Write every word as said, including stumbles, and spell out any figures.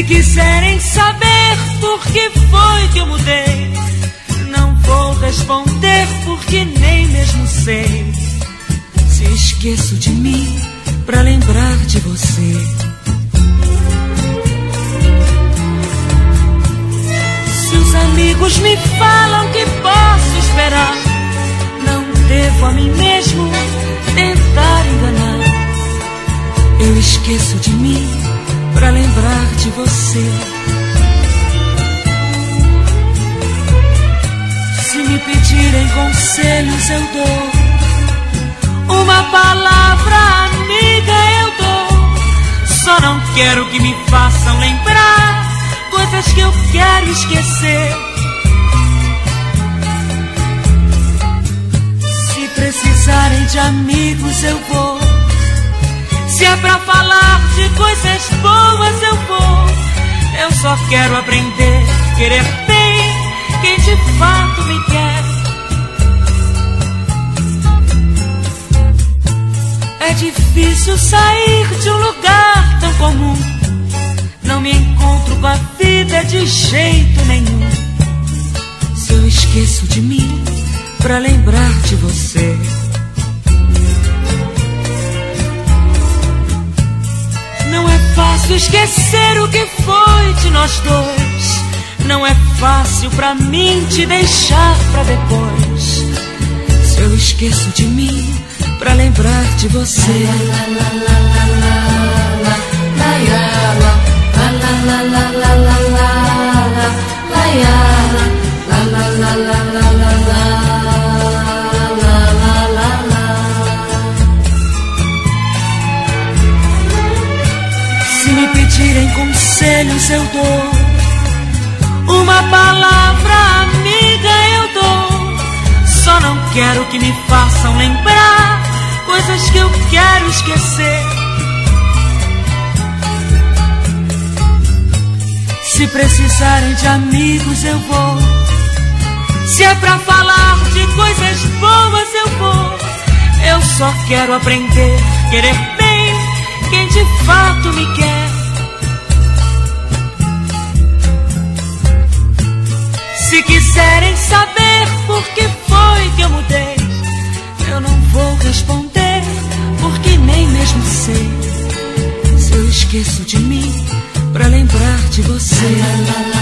quiserem saber por que foi que eu mudei, não vou responder porque nem mesmo sei. Se esqueço de mim pra lembrar de você. Se os amigos me falam que posso esperar, não devo a mim mesmo tentar enganar. Eu esqueço de mim pra lembrar de você. Se me pedirem conselhos eu dou, uma palavra amiga eu dou. Só não quero que me façam lembrar coisas que eu quero esquecer. Se precisarem de amigos eu vou, se é pra falar de coisas boas eu vou. Eu só quero aprender, querer bem quem de fato me quer. É difícil sair de um lugar tão comum, não me encontro com a vida de jeito nenhum. Se eu esqueço de mim pra lembrar de você. Não é fácil esquecer o que foi de nós dois, não é fácil pra mim te deixar pra depois. Se eu esqueço de mim pra lembrar de você. Se me pedirem conselhos eu dou, uma palavra amiga eu dou. Só não quero que me façam lembrar coisas que eu quero esquecer. Se precisarem de amigos eu vou, se é pra falar de coisas boas eu vou. Eu só quero aprender, querer bem quem de fato me quer. Se quiserem saber por que foi que eu mudei, eu não vou responder porque nem mesmo sei. Se eu esqueço de mim pra lembrar de você.